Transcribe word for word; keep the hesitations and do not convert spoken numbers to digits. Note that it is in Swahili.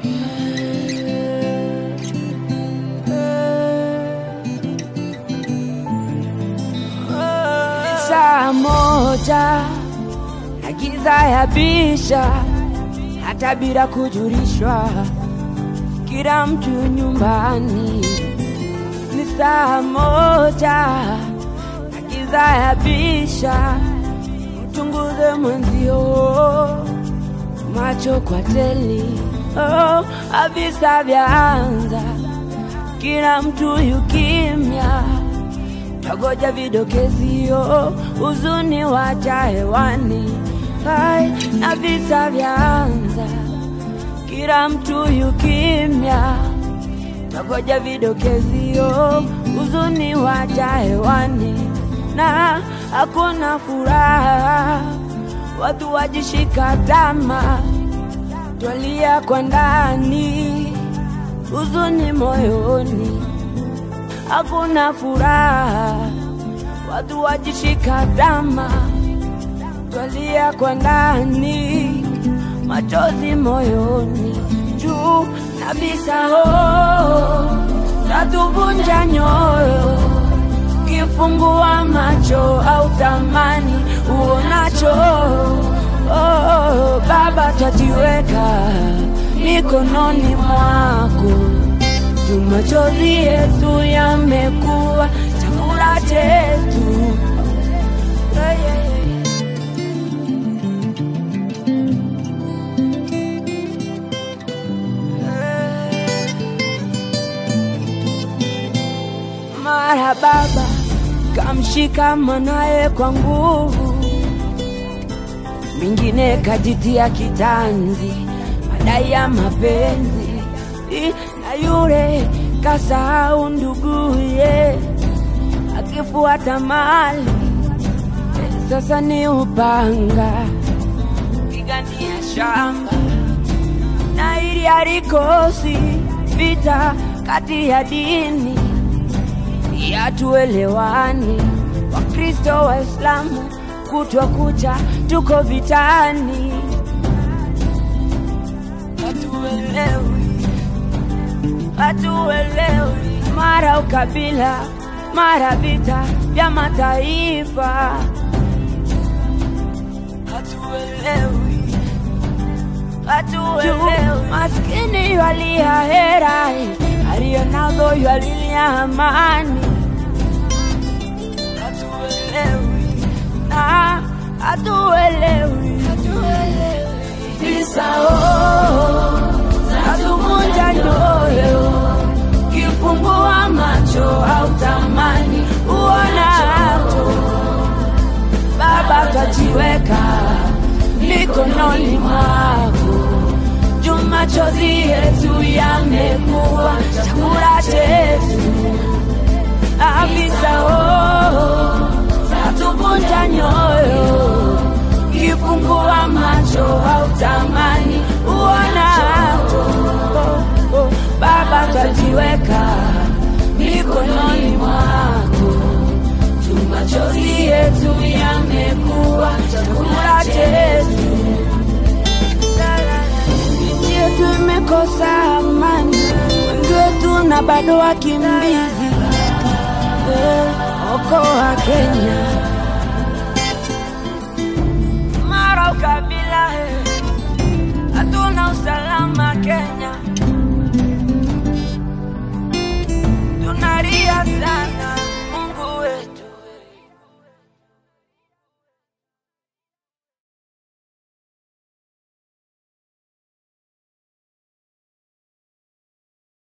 Saa moja na giza ya bisha, hata bila kujulishwa kila mtu nyumbani. Ni saa moja na giza ya bisha, mchunguze mwenzio macho kwa teli. Oh, avisa vyaanza, kila mtu yukimya, tagoja vidokezio, uzuni wacha hewani. Hai, na visa vyaanza, kila mtu yukimya, tagoja vidokezio, uzuni wacha hewani. Na hakuna furaha, watu wajishika tama, twalia kwa ndani, uzuni moyoni. Hakuna furaha, watu wajishika tama, twalia kwa ndani, machozi moyoni. Juu na bisao tatuvunja nyoyo, kifungua macho au tamani uonacho. Oh, Baba twajiweka mikononi mwako, machozi yetu yamekuwa chakula chetu. Yeah, yeah, yeah. Mara baba kamshika mwanae kwa nguvu, mwingine kajitia kitanzi, madai ya mapenzi. Na yule kasahau nduguye, akifuata mali, sasa ni upanga pigania shamba. Na ili halikosi vita kati ya dini, hatuelewani. Wakristo Waislamu kutwa kucha tuko vitani, hatuelewi, hatuelewi. Mara ukabila, mara vita vya mataifa, hatuelewi, hatuelewi. Maskini yualia hera, aliyonazo yualilia amani. Hatuelewi, na hatuelewi, hatuelewi. Bisao zatuvunja nyoyo, kifungua macho au tamani uonacho. Baba twajiweka mikononi mwako, juu machozi yetu yamekuwa chakula chetu. Bisao zatuvunja nyoyo, kifungua macho au tamani uonacho. Oh, oh, Baba twajiweka mikononi mwako, juu machozi yetu yamekuwa chakula chetu. Nchi yetu imekosa amani, wengi wetu na bado wakimbizi. Eh, okoa Kenya.